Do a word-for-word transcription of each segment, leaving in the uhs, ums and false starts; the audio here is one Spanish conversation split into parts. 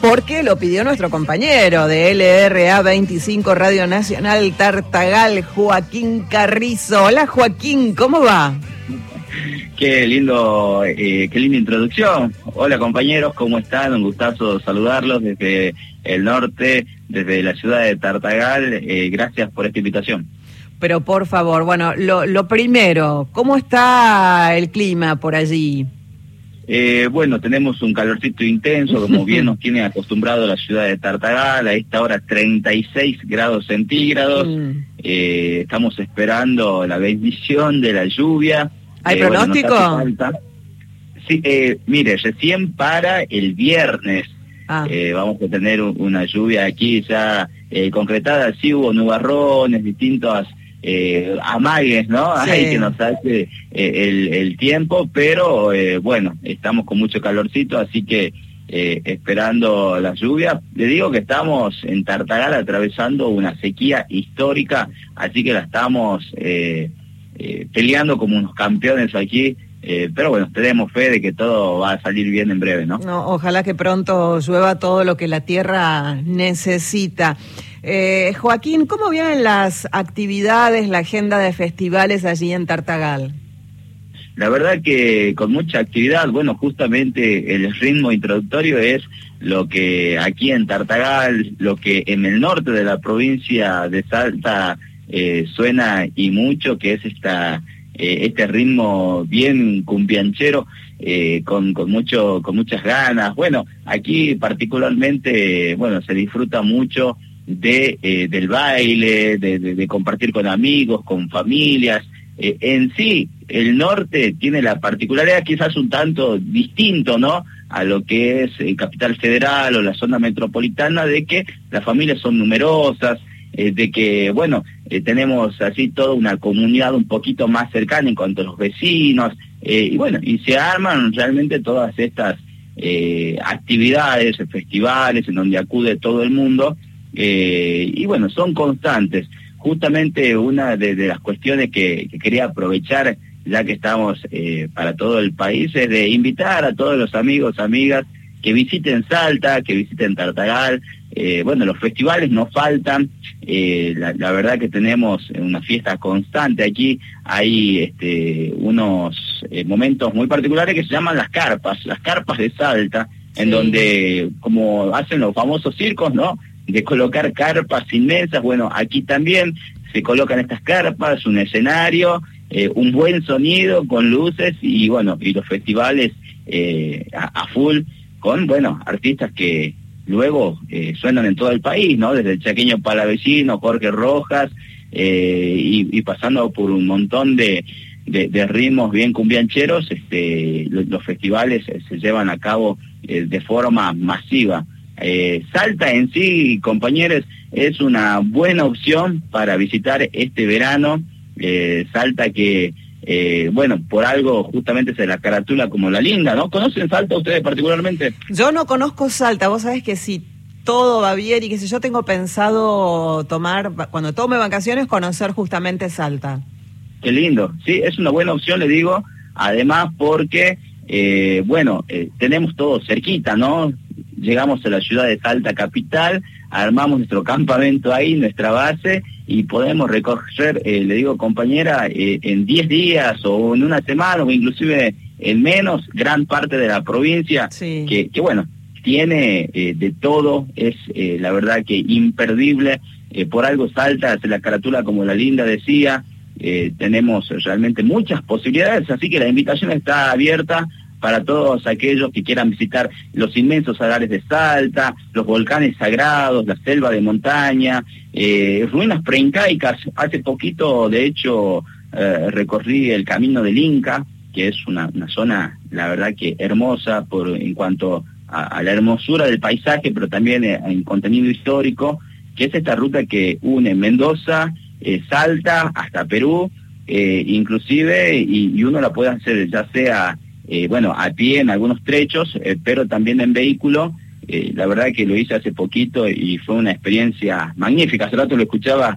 porque lo pidió nuestro compañero de L R A veinticinco Radio Nacional Tartagal, Joaquín Carrizo. Hola Joaquín, ¿cómo va? Qué lindo, eh, qué linda introducción. Hola compañeros, ¿cómo están? Un gustazo saludarlos desde el norte, desde la ciudad de Tartagal. Eh, gracias por esta invitación. Pero por favor, bueno, lo, lo primero, ¿cómo está el clima por allí? Eh, bueno, tenemos un calorcito intenso, como bien nos tiene acostumbrado la ciudad de Tartagal, a esta hora treinta y seis grados centígrados. Mm. Eh, estamos esperando la bendición de la lluvia. ¿Hay eh, pronóstico? Bueno, sí, eh, mire, recién para el viernes ah. eh, vamos a tener una lluvia aquí ya eh, concretada. Sí hubo nubarrones, distintas eh, amagues, ¿no? Sí. Ahí que nos hace eh, el, el tiempo, pero eh, bueno, estamos con mucho calorcito, así que eh, esperando la lluvia. Le digo que estamos en Tartagal atravesando una sequía histórica, así que la estamos eh, eh, peleando como unos campeones aquí. Eh, pero bueno, tenemos fe de que todo va a salir bien en breve, ¿no? No, ojalá que pronto llueva todo lo que la tierra necesita. Eh, Joaquín, ¿cómo vienen las actividades, la agenda de festivales allí en Tartagal? La verdad que con mucha actividad. Bueno, justamente el ritmo introductorio es lo que aquí en Tartagal, lo que en el norte de la provincia de Salta eh, suena y mucho, que es esta... Eh, este ritmo bien cumbianchero, eh, con, con mucho, con muchas ganas. Bueno, aquí particularmente, bueno, se disfruta mucho de eh, del baile, de, de, de compartir con amigos, con familias. Eh, en sí, el norte tiene la particularidad quizás un tanto distinto, ¿no?, a lo que es eh, Capital Federal o la zona metropolitana, de que las familias son numerosas, Eh, de que, bueno, eh, tenemos así toda una comunidad un poquito más cercana en cuanto a los vecinos, eh, y bueno, y se arman realmente todas estas eh, actividades, festivales, en donde acude todo el mundo, eh, y bueno, son constantes. Justamente una de, de las cuestiones que, que quería aprovechar, ya que estamos eh, para todo el país, es de invitar a todos los amigos, amigas, que visiten Salta, que visiten Tartagal. Eh, bueno, los festivales no faltan, eh, la, la verdad que tenemos una fiesta constante aquí. Hay este, unos eh, momentos muy particulares que se llaman las carpas, las carpas de Salta, en sí. Donde, como hacen los famosos circos, ¿no?, de colocar carpas inmensas. Bueno, aquí también se colocan estas carpas, un escenario, eh, un buen sonido con luces y bueno, y los festivales eh, a, a full, con, bueno, artistas que luego eh, suenan en todo el país, ¿no? Desde el chaqueño palavecino, Jorge Rojas, eh, y, y pasando por un montón de, de, de ritmos bien cumbiancheros. Este, los, los festivales eh, se llevan a cabo eh, de forma masiva. Eh, Salta en sí, compañeros, es una buena opción para visitar este verano. Eh, Salta que... Eh, bueno, por algo justamente se la caratula como la linda, ¿no? ¿Conocen Salta ustedes particularmente? Yo no conozco Salta, vos sabés que si todo va bien y que si yo tengo pensado tomar, cuando tome vacaciones, conocer justamente Salta. Qué lindo, sí, es una buena opción, le digo, además porque, eh, bueno, eh, tenemos todo cerquita, ¿no? Llegamos a la ciudad de Salta capital, armamos nuestro campamento ahí, nuestra base, y podemos recorrer, eh, le digo compañera, eh, en diez días o en una semana o inclusive en menos, gran parte de la provincia, sí. que, que bueno, tiene eh, de todo, es eh, la verdad que imperdible. Eh, por algo Salta se la caratula como la linda, decía. Eh, tenemos realmente muchas posibilidades, así que la invitación está abierta para todos aquellos que quieran visitar los inmensos salares de Salta, los volcanes sagrados, la selva de montaña, eh, ruinas preincaicas. Hace poquito, de hecho, eh, recorrí el Camino del Inca, que es una, una zona, la verdad que hermosa por en cuanto a, a la hermosura del paisaje, pero también en, en contenido histórico, que es esta ruta que une Mendoza, eh, Salta, hasta Perú, eh, inclusive, y, y uno la puede hacer ya sea... Eh, bueno, a pie en algunos trechos, eh, pero también en vehículo. Eh, la verdad que lo hice hace poquito y fue una experiencia magnífica. Hace rato lo escuchaba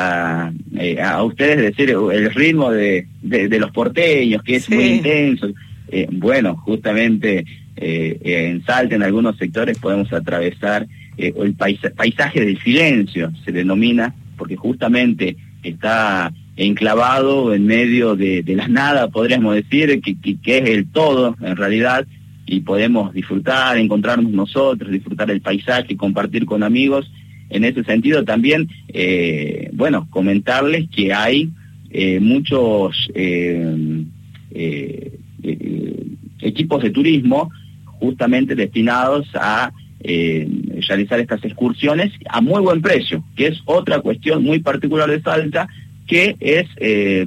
a, eh, a ustedes decir el ritmo de, de, de los porteños, que es sí. muy intenso. Eh, bueno, justamente eh, en Salta, en algunos sectores podemos atravesar eh, el paisa paisaje del silencio, se denomina, porque justamente está enclavado en medio de, de la nada, podríamos decir, que, que, que es el todo en realidad, y podemos disfrutar, encontrarnos nosotros, disfrutar el paisaje, compartir con amigos. En ese sentido también, eh, bueno, comentarles que hay eh, muchos eh, eh, eh, equipos de turismo justamente destinados a eh, realizar estas excursiones a muy buen precio, que es otra cuestión muy particular de Salta, que es, eh,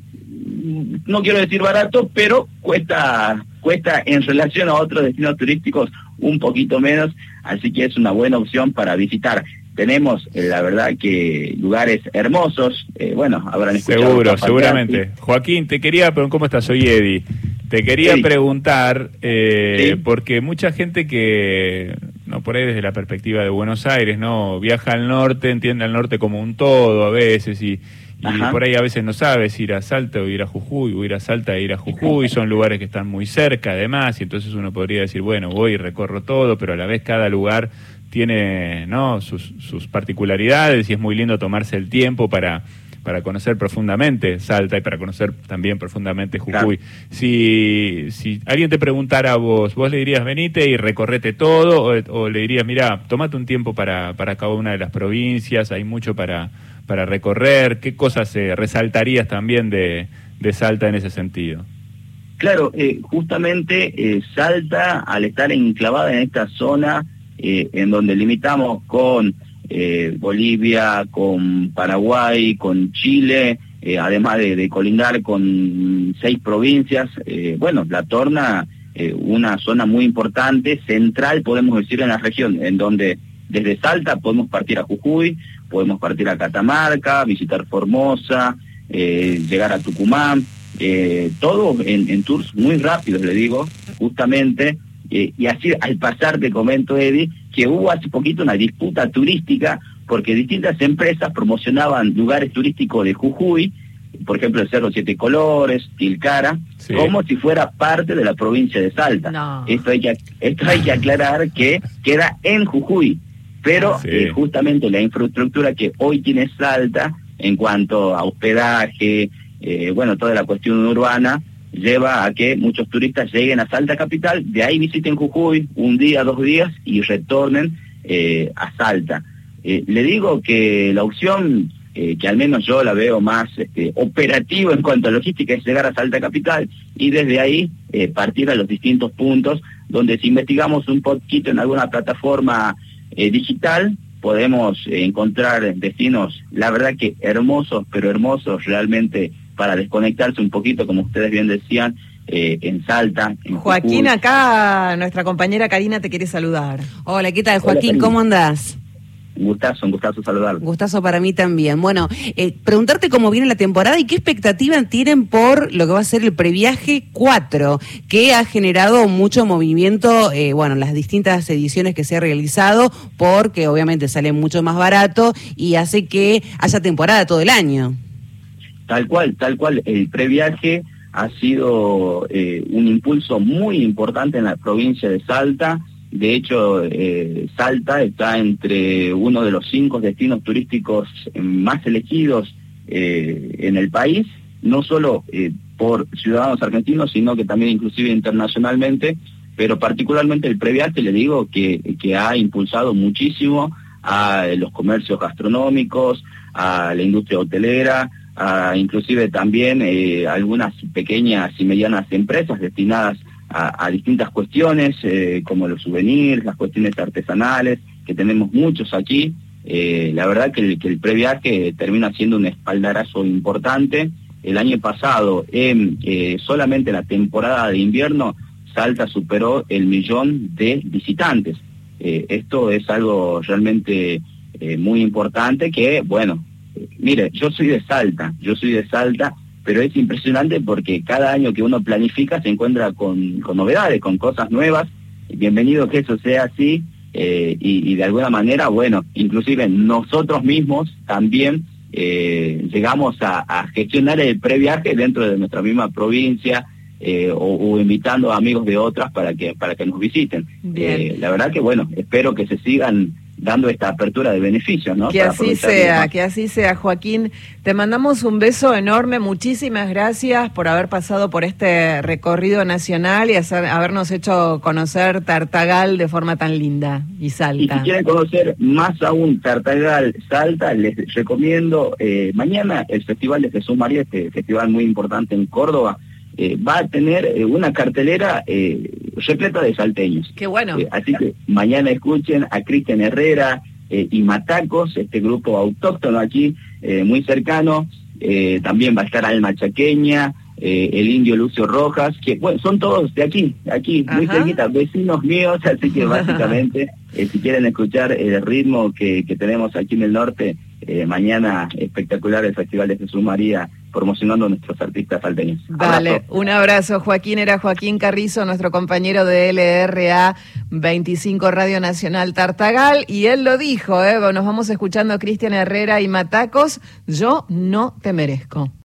no quiero decir barato, pero cuesta, cuesta en relación a otros destinos turísticos un poquito menos, así que es una buena opción para visitar. Tenemos, eh, la verdad, que lugares hermosos, eh, bueno, habrán escuchado. Seguro, seguramente. Joaquín, te quería, pero ¿cómo estás? Soy Eddie. Te quería sí. preguntar, eh, sí. porque mucha gente que, no por ahí desde la perspectiva de Buenos Aires, no viaja al norte, entiende al norte como un todo a veces, y, y por ahí a veces no sabe si ir a Salta o ir a Jujuy, o ir a Salta e ir a Jujuy, son lugares que están muy cerca además, y entonces uno podría decir, bueno, voy y recorro todo, pero a la vez cada lugar tiene, ¿no?, sus, sus particularidades, y es muy lindo tomarse el tiempo para... para conocer profundamente Salta y para conocer también profundamente Jujuy. Claro. Si, si alguien te preguntara a vos, ¿vos le dirías venite y recorrete todo? O, o le dirías, mira, tomate un tiempo para, para cada una de las provincias, hay mucho para, para recorrer? ¿Qué cosas eh, resaltarías también de, de Salta en ese sentido? Claro, eh, justamente eh, Salta, al estar enclavada en esta zona eh, en donde limitamos con... Eh, Bolivia, con Paraguay, con Chile, eh, además de, de colindar con seis provincias, eh, bueno, la torna eh, una zona muy importante, central, podemos decir, en la región, en donde desde Salta podemos partir a Jujuy, podemos partir a Catamarca, visitar Formosa, eh, llegar a Tucumán, eh, todo en, en tours muy rápidos, le digo, justamente. Eh, y así, al pasar, te comento, Eddie, que hubo hace poquito una disputa turística porque distintas empresas promocionaban lugares turísticos de Jujuy, por ejemplo el Cerro Siete Colores, Tilcara, sí. como si fuera parte de la provincia de Salta. No. Esto hay que, esto hay que aclarar que queda en Jujuy, pero sí. eh, justamente la infraestructura que hoy tiene Salta en cuanto a hospedaje, eh, bueno, toda la cuestión urbana, lleva a que muchos turistas lleguen a Salta capital, de ahí visiten Jujuy un día, dos días y retornen eh, a Salta. Eh, le digo que la opción, eh, que al menos yo la veo más este, operativa en cuanto a logística, es llegar a Salta capital y desde ahí eh, partir a los distintos puntos, donde si investigamos un poquito en alguna plataforma eh, digital, podemos eh, encontrar destinos, la verdad que hermosos, pero hermosos realmente, para desconectarse un poquito, como ustedes bien decían, eh, en Salta. En Joaquín, Jujuy. Acá nuestra compañera Karina te quiere saludar. Hola, ¿qué tal, Joaquín? Hola, ¿Cómo andás? Un gustazo, un gustazo saludarlo. Gustazo para mí también. Bueno, eh, preguntarte cómo viene la temporada y qué expectativa tienen por lo que va a ser el Previaje cuatro, que ha generado mucho movimiento, eh, bueno, las distintas ediciones que se ha realizado, porque obviamente sale mucho más barato y hace que haya temporada todo el año. Tal cual, tal cual. El Previaje ha sido eh, un impulso muy importante en la provincia de Salta. De hecho, eh, Salta está entre uno de los cinco destinos turísticos más elegidos eh, en el país, no solo eh, por ciudadanos argentinos, sino que también inclusive internacionalmente, pero particularmente el Previaje, le digo, que, que ha impulsado muchísimo a los comercios gastronómicos, a la industria hotelera, a inclusive también eh, algunas pequeñas y medianas empresas destinadas a, a distintas cuestiones, eh, como los souvenirs, las cuestiones artesanales, que tenemos muchos aquí. Eh, la verdad que el, que el Previaje termina siendo un espaldarazo importante. El año pasado, en eh, solamente la temporada de invierno, Salta superó el millón de visitantes. Eh, esto es algo realmente eh, muy importante que, bueno, mire, yo soy de Salta, yo soy de Salta, pero es impresionante porque cada año que uno planifica se encuentra con, con novedades, con cosas nuevas. Bienvenido que eso sea así, eh, y, y de alguna manera, bueno, inclusive nosotros mismos también eh, llegamos a, a gestionar el Previaje dentro de nuestra misma provincia, eh, o, o invitando a amigos de otras para que para que nos visiten. Eh, la verdad que bueno, espero que se sigan dando esta apertura de beneficios, ¿no? Que Para así sea, que así sea, Joaquín. Te mandamos un beso enorme, muchísimas gracias por haber pasado por este recorrido nacional y hacer, habernos hecho conocer Tartagal de forma tan linda y Salta. Y si quieren conocer más aún Tartagal, Salta, les recomiendo eh, mañana el Festival de Jesús María, este festival muy importante en Córdoba, Eh, va a tener eh, una cartelera eh, repleta de salteños. Qué bueno. Eh, así que mañana escuchen a Cristian Herrera eh, y Matacos, este grupo autóctono aquí, eh, muy cercano. Eh, también va a estar Alma Chaqueña, eh, el indio Lucio Rojas, que bueno, son todos de aquí, aquí, Ajá. muy cerquita, vecinos míos, así que básicamente, eh, si quieren escuchar el ritmo que, que tenemos aquí en el norte, eh, mañana espectacular el Festival de Jesús María, promocionando a nuestros artistas salteños. Dale, abrazo. Un abrazo, Joaquín. Era Joaquín Carrizo, nuestro compañero de L R A veinticinco Radio Nacional Tartagal, y él lo dijo, ¿eh? Nos vamos escuchando a Cristian Herrera y Matacos, Yo no te merezco.